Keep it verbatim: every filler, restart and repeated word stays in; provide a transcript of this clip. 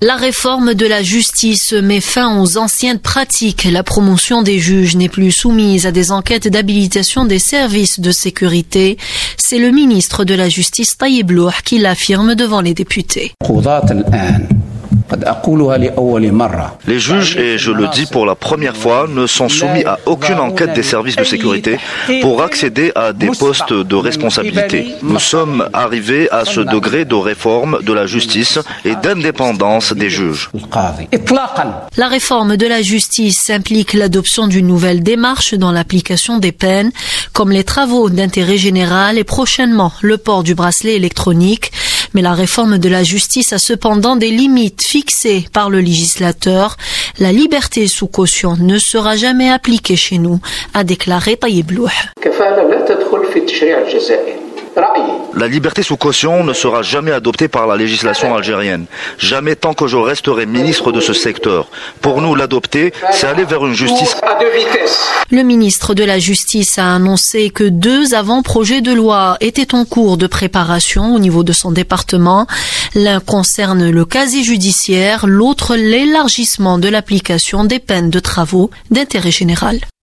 La réforme de la justice met fin aux anciennes pratiques. La promotion des juges n'est plus soumise à des enquêtes d'habilitation des services de sécurité. C'est le ministre de la Justice Tayyib Louh qui l'affirme devant les députés. Les juges, et je le dis pour la première fois, ne sont soumis à aucune enquête des services de sécurité pour accéder à des postes de responsabilité. Nous sommes arrivés à ce degré de réforme de la justice et d'indépendance des juges. La réforme de la justice implique l'adoption d'une nouvelle démarche dans l'application des peines, comme les travaux d'intérêt général et prochainement le port du bracelet électronique. Mais la réforme de la justice a cependant des limites fixées par le législateur. La liberté sous caution ne sera jamais appliquée chez nous, a déclaré Tayyib Louh. La liberté sous caution ne sera jamais adoptée par la législation algérienne. Jamais tant que je resterai ministre de ce secteur. Pour nous, l'adopter, c'est aller vers une justice à deux vitesses. Le ministre de la Justice a annoncé que deux avant-projets de loi étaient en cours de préparation au niveau de son département. L'un concerne le casier judiciaire, l'autre l'élargissement de l'application des peines de travaux d'intérêt général.